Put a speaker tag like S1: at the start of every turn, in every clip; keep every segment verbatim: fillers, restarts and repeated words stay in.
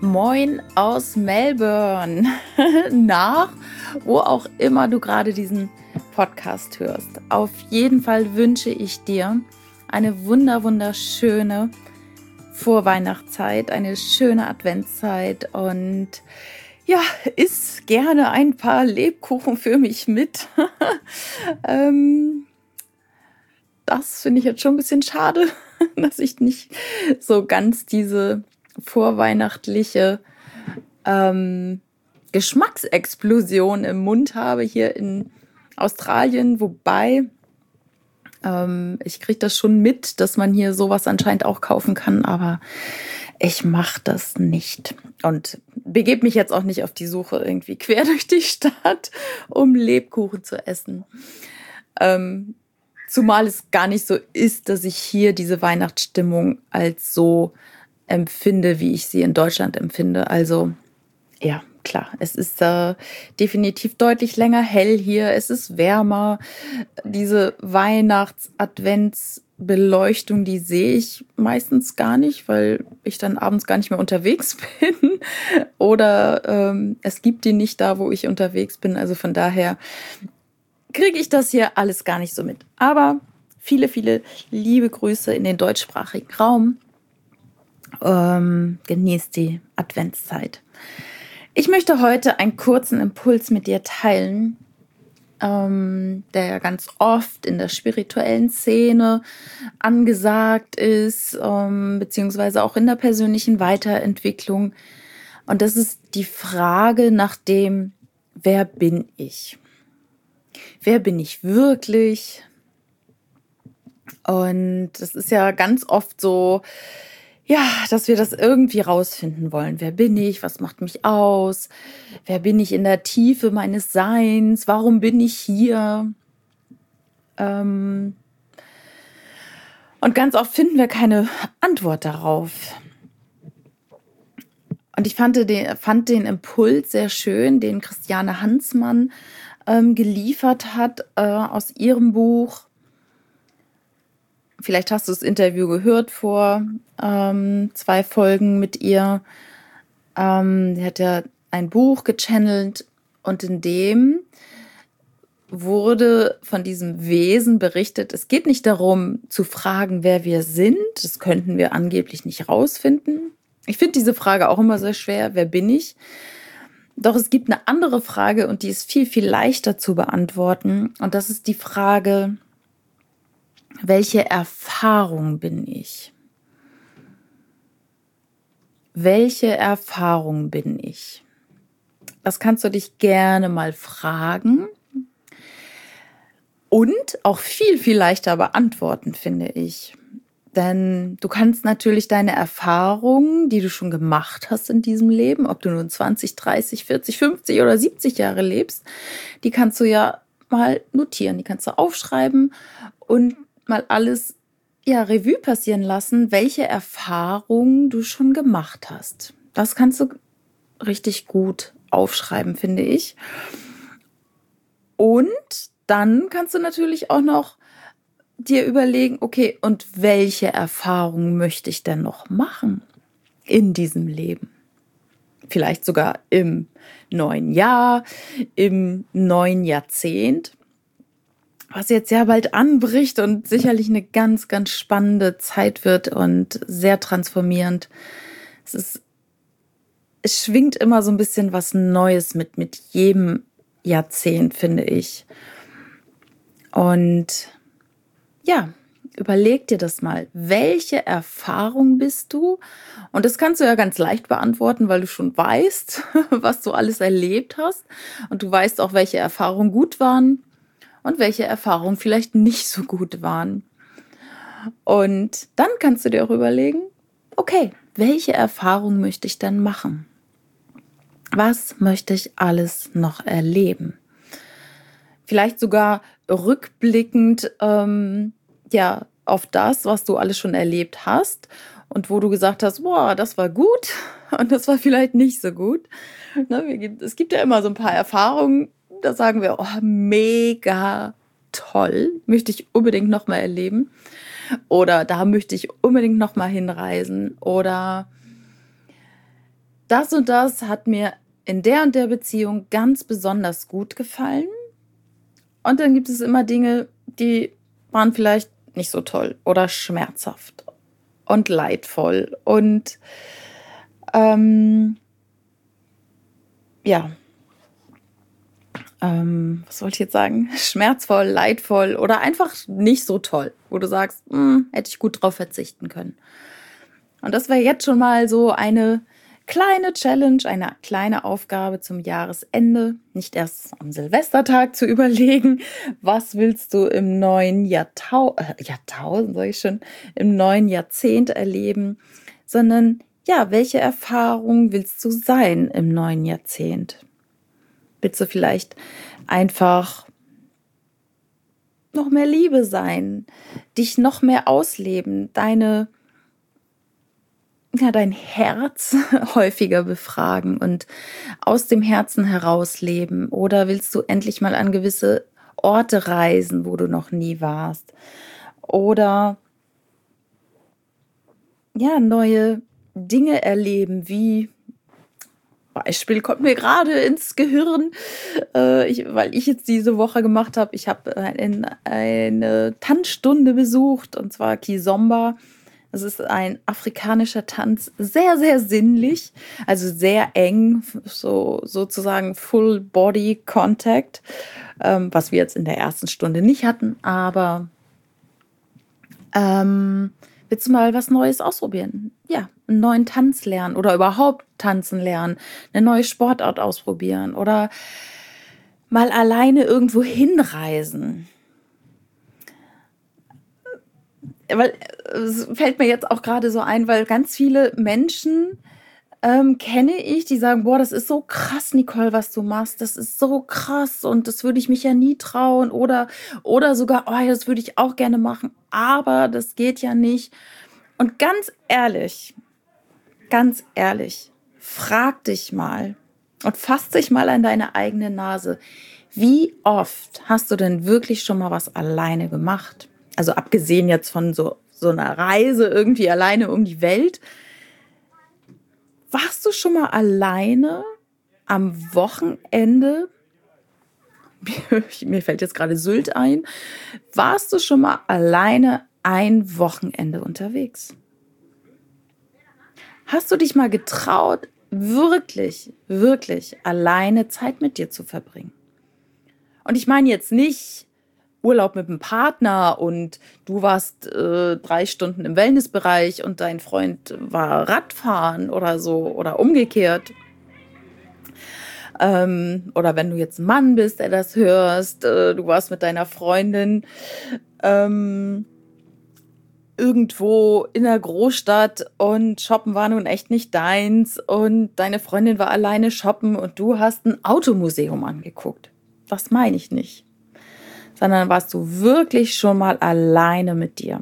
S1: Moin aus Melbourne, nach wo auch immer du gerade diesen Podcast hörst. Auf jeden Fall wünsche ich dir eine wunder wunderschöne Vorweihnachtszeit, eine schöne Adventszeit und ja, iss gerne ein paar Lebkuchen für mich mit. ähm, das finde ich jetzt schon ein bisschen schade, dass ich nicht so ganz diese vorweihnachtliche ähm, Geschmacksexplosion im Mund habe hier in Australien, wobei ähm, ich kriege das schon mit, dass man hier sowas anscheinend auch kaufen kann, aber ich mache das nicht und begebe mich jetzt auch nicht auf die Suche irgendwie quer durch die Stadt, um Lebkuchen zu essen. Ähm, zumal es gar nicht so ist, dass ich hier diese Weihnachtsstimmung als so empfinde, wie ich sie in Deutschland empfinde. Also ja, klar, es ist äh, definitiv deutlich länger hell hier, es ist wärmer. Diese Weihnachts-Adventsbeleuchtung, die sehe ich meistens gar nicht, weil ich dann abends gar nicht mehr unterwegs bin. Oder ähm, es gibt die nicht da, wo ich unterwegs bin. Also von daher kriege ich das hier alles gar nicht so mit. Aber viele, viele liebe Grüße in den deutschsprachigen Raum. Ähm, genießt die Adventszeit. Ich möchte heute einen kurzen Impuls mit dir teilen, ähm, der ja ganz oft in der spirituellen Szene angesagt ist, ähm, beziehungsweise auch in der persönlichen Weiterentwicklung. Und das ist die Frage nach dem, wer bin ich? Wer bin ich wirklich? Und das ist ja ganz oft so, ja, dass wir das irgendwie rausfinden wollen. Wer bin ich? Was macht mich aus? Wer bin ich in der Tiefe meines Seins? Warum bin ich hier? Ähm und ganz oft finden wir keine Antwort darauf. Und ich fand den, fand den Impuls sehr schön, den Christiane Hansmann ähm, geliefert hat äh, aus ihrem Buch. Vielleicht hast du das Interview gehört vor ähm, zwei Folgen mit ihr. Ähm, sie hat ja ein Buch gechannelt und in dem wurde von diesem Wesen berichtet. Es geht nicht darum zu fragen, wer wir sind. Das könnten wir angeblich nicht rausfinden. Ich finde diese Frage auch immer sehr schwer. Wer bin ich? Doch es gibt eine andere Frage und die ist viel, viel leichter zu beantworten. Und das ist die Frage, welche Erfahrung bin ich? Welche Erfahrung bin ich? Das kannst du dich gerne mal fragen und auch viel, viel leichter beantworten, finde ich. Denn du kannst natürlich deine Erfahrungen, die du schon gemacht hast in diesem Leben, ob du nun zwanzig, dreißig, vierzig, fünfzig oder siebzig Jahre lebst, die kannst du ja mal notieren, die kannst du aufschreiben und mal alles ja, Revue passieren lassen, welche Erfahrungen du schon gemacht hast. Das kannst du richtig gut aufschreiben, finde ich. Und dann kannst du natürlich auch noch dir überlegen, okay, und welche Erfahrungen möchte ich denn noch machen in diesem Leben? Vielleicht sogar im neuen Jahr, im neuen Jahrzehnt, was jetzt ja bald anbricht und sicherlich eine ganz, ganz spannende Zeit wird und sehr transformierend. Es ist, es schwingt immer so ein bisschen was Neues mit, mit jedem Jahrzehnt, finde ich. Und ja, überleg dir das mal. Welche Erfahrung bist du? Und das kannst du ja ganz leicht beantworten, weil du schon weißt, was du alles erlebt hast. Und du weißt auch, welche Erfahrungen gut waren und welche Erfahrungen vielleicht nicht so gut waren. Und dann kannst du dir auch überlegen, okay, welche Erfahrung möchte ich denn machen? Was möchte ich alles noch erleben? Vielleicht sogar rückblickend ähm, ja, auf das, was du alles schon erlebt hast und wo du gesagt hast, boah, das war gut und das war vielleicht nicht so gut. Ne, es gibt ja immer so ein paar Erfahrungen, da sagen wir, oh, mega toll, möchte ich unbedingt nochmal erleben. Oder da möchte ich unbedingt nochmal hinreisen. Oder das und das hat mir in der und der Beziehung ganz besonders gut gefallen. Und dann gibt es immer Dinge, die waren vielleicht nicht so toll oder schmerzhaft und leidvoll und ähm, ja, ähm, was wollte ich jetzt sagen? Schmerzvoll, leidvoll oder einfach nicht so toll, wo du sagst, hm, hätte ich gut drauf verzichten können. Und das wäre jetzt schon mal so eine kleine Challenge, eine kleine Aufgabe zum Jahresende, nicht erst am Silvestertag zu überlegen, was willst du im neuen Jahrtau- äh, Jahrtausend, sag ich schon, im neuen Jahrzehnt erleben, sondern ja, welche Erfahrung willst du sein im neuen Jahrzehnt? Willst du vielleicht einfach noch mehr Liebe sein, dich noch mehr ausleben, deine ja, dein Herz häufiger befragen und aus dem Herzen heraus leben? Oder willst du endlich mal an gewisse Orte reisen, wo du noch nie warst? Oder ja, neue Dinge erleben, wie Beispiel kommt mir gerade ins Gehirn, äh, ich, weil ich jetzt diese Woche gemacht habe. Ich habe ein, eine Tanzstunde besucht, und zwar Kizomba. Es ist ein afrikanischer Tanz, sehr, sehr sinnlich, also sehr eng, so sozusagen Full Body Contact, ähm, was wir jetzt in der ersten Stunde nicht hatten. Aber ähm, willst du mal was Neues ausprobieren? Ja, einen neuen Tanz lernen oder überhaupt tanzen lernen, eine neue Sportart ausprobieren oder mal alleine irgendwo hinreisen. Weil es fällt mir jetzt auch gerade so ein, weil ganz viele Menschen ähm, kenne ich, die sagen, boah, das ist so krass, Nicole, was du machst. Das ist so krass und das würde ich mich ja nie trauen. Oder, oder sogar, oh, das würde ich auch gerne machen, aber das geht ja nicht. Und ganz ehrlich, ganz ehrlich, frag dich mal und fass dich mal an deine eigene Nase. Wie oft hast du denn wirklich schon mal was alleine gemacht? Also abgesehen jetzt von so, so einer Reise irgendwie alleine um die Welt. Warst du schon mal alleine am Wochenende? Mir fällt jetzt gerade Sylt ein. Warst du schon mal alleine ein Wochenende unterwegs? Hast du dich mal getraut, wirklich, wirklich alleine Zeit mit dir zu verbringen? Und ich meine jetzt nicht Urlaub mit einem Partner und du warst äh, drei Stunden im Wellnessbereich und dein Freund war Radfahren oder so oder umgekehrt. Ähm, oder wenn du jetzt ein Mann bist, der das hörst, äh, du warst mit deiner Freundin ähm, irgendwo in der Großstadt und shoppen war nun echt nicht deins und deine Freundin war alleine shoppen und du hast ein Automuseum angeguckt. Das meine ich nicht. Sondern warst du wirklich schon mal alleine mit dir?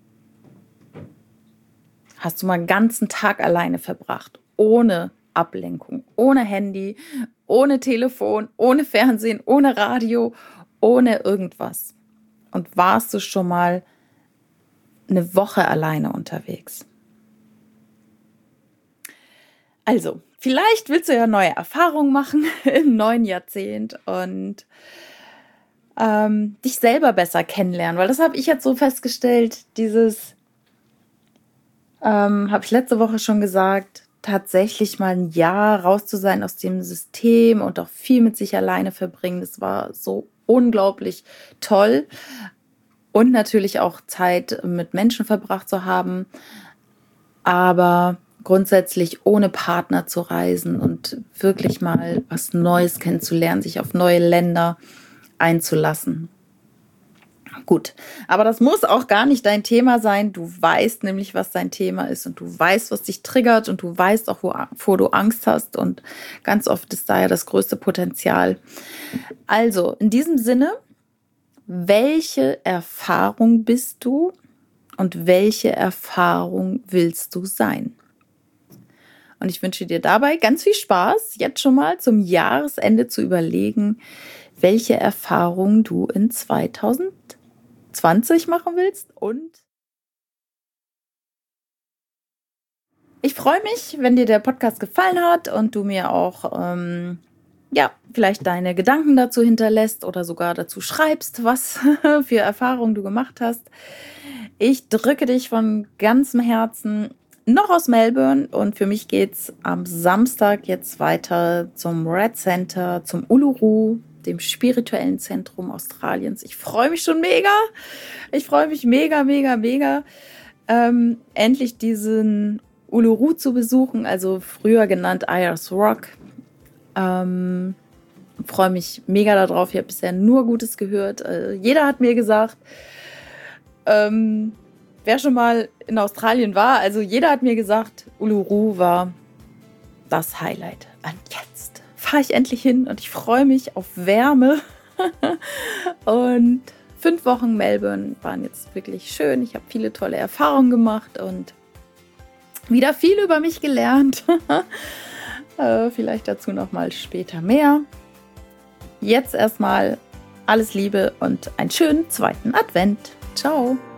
S1: Hast du mal einen ganzen Tag alleine verbracht, ohne Ablenkung, ohne Handy, ohne Telefon, ohne Fernsehen, ohne Radio, ohne irgendwas? Und warst du schon mal eine Woche alleine unterwegs? Also, vielleicht willst du ja neue Erfahrungen machen im neuen Jahrzehnt und ähm, dich selber besser kennenlernen, weil das habe ich jetzt so festgestellt, dieses, ähm, habe ich letzte Woche schon gesagt, tatsächlich mal ein Jahr raus zu sein aus dem System und auch viel mit sich alleine verbringen, das war so unglaublich toll und natürlich auch Zeit mit Menschen verbracht zu haben, aber grundsätzlich ohne Partner zu reisen und wirklich mal was Neues kennenzulernen, sich auf neue Länder einzulassen. Gut, aber das muss auch gar nicht dein Thema sein. Du weißt nämlich, was dein Thema ist und du weißt, was dich triggert und du weißt auch, wovor du Angst hast und ganz oft ist da ja das größte Potenzial. Also, in diesem Sinne, welche Erfahrung bist du und welche Erfahrung willst du sein? Und ich wünsche dir dabei ganz viel Spaß, jetzt schon mal zum Jahresende zu überlegen, welche Erfahrungen du in zwanzig zwanzig machen willst und Ich freue mich, wenn dir der Podcast gefallen hat und du mir auch ähm, ja, vielleicht deine Gedanken dazu hinterlässt oder sogar dazu schreibst, was für Erfahrungen du gemacht hast. Ich drücke dich von ganzem Herzen noch aus Melbourne und für mich geht's am Samstag jetzt weiter zum Red Center, zum Uluru, dem spirituellen Zentrum Australiens. Ich freue mich schon mega. Ich freue mich mega, mega, mega, ähm, endlich diesen Uluru zu besuchen, also früher genannt Ayers Rock. Ähm, freue mich mega darauf. Ich habe bisher nur Gutes gehört. Äh, jeder hat mir gesagt, ähm, wer schon mal in Australien war, also jeder hat mir gesagt, Uluru war das Highlight. Und jetzt fahre ich endlich hin und ich freue mich auf Wärme. Und fünf Wochen Melbourne waren jetzt wirklich schön. Ich habe viele tolle Erfahrungen gemacht und wieder viel über mich gelernt. äh, vielleicht dazu nochmal später mehr. Jetzt erstmal alles Liebe und einen schönen zweiten Advent. Ciao.